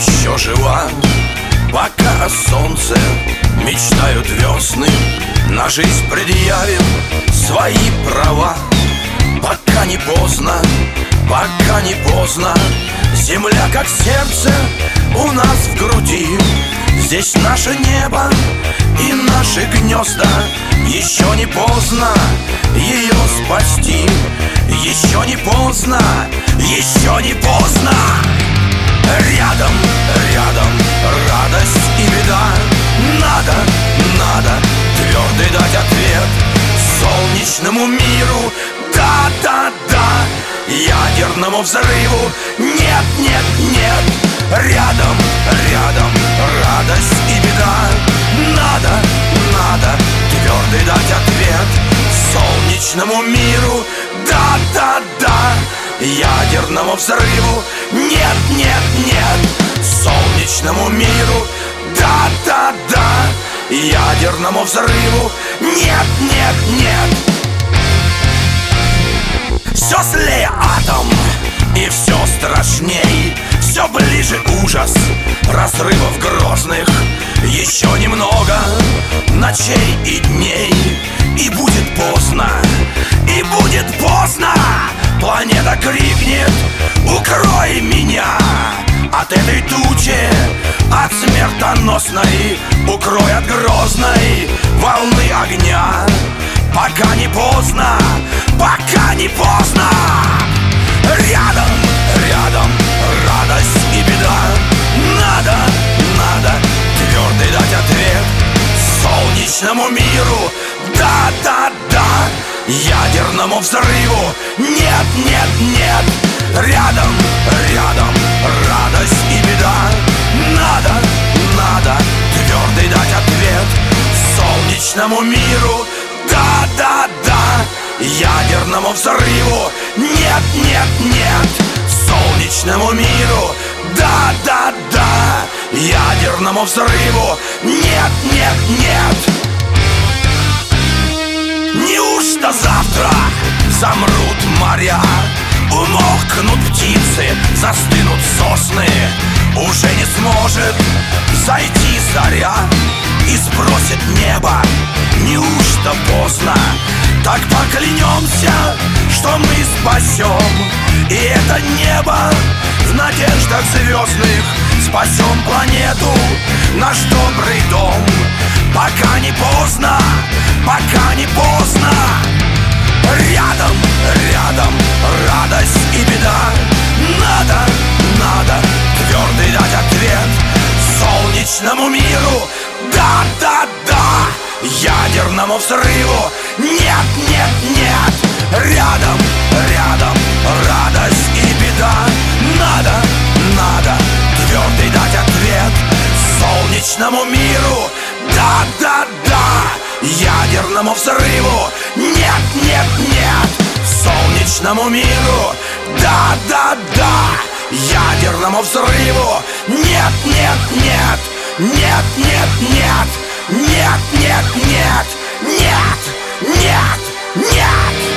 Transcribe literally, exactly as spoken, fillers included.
еще жива. Пока о солнце мечтают весны, на жизнь предъявим свои права. Пока не поздно, пока не поздно, земля как сердце у нас в груди. Здесь наше небо и наши гнезда. Еще не поздно ее спасти. Еще не поздно, еще не поздно. Рядом, рядом радость и беда. Надо, надо твердый дать ответ солнечному миру. Да, да, да, ядерному взрыву. Нет, нет, нет. Рядом, рядом радость и беда. Надо, надо твердый дать ответ солнечному миру. Да, да, да, ядерному взрыву. Нет, нет, нет. Солнечному миру. Да, да, да, ядерному взрыву. Нет, нет, нет. Все злее атом, и все страшней. Все ближе ужас разрывов грозных. Еще немного ночей и дней, и будет поздно, и будет поздно. Планета крикнет: укрой меня от этой тучи, от смертоносной. Укрой от грозной волны огня. Пока не поздно, пока не поздно. Рядом, рядом радость и беда. Надо, надо твердый дать ответ солнечному миру. Да, да, да, ядерному взрыву. Нет, нет, нет. Рядом, рядом радость и беда. Надо, надо твердый дать ответ солнечному миру. Да, да, да, ядерному взрыву. Нет, нет, нет. Солнечному миру. Да, да, да, ядерному взрыву. Нет, нет, нет. Неужто завтра замрут моря, умолкнут птицы, застынут сосны? Уже не сможет зайти заря и сбросит небо. Неужто поздно? Так поклянемся, что мы спасем и это небо в надеждах звездных. Спасем планету, наш добрый дом. Пока не поздно, пока не поздно. Рядом, рядом радость и беда. Надо, надо твердый дать ответ солнечному миру. Да, да, да, ядерному взрыву. Нет, нет, нет. Рядом, рядом радость и беда. Надо, надо твердый дать ответ солнечному миру. Да, да, да, ядерному взрыву. Нет, нет, нет. Солнечному миру. Да, да, да, ядерному взрыву. Нет, нет, нет. Нет, нет, нет. Нет, нет, нет. Нет, нет, нет.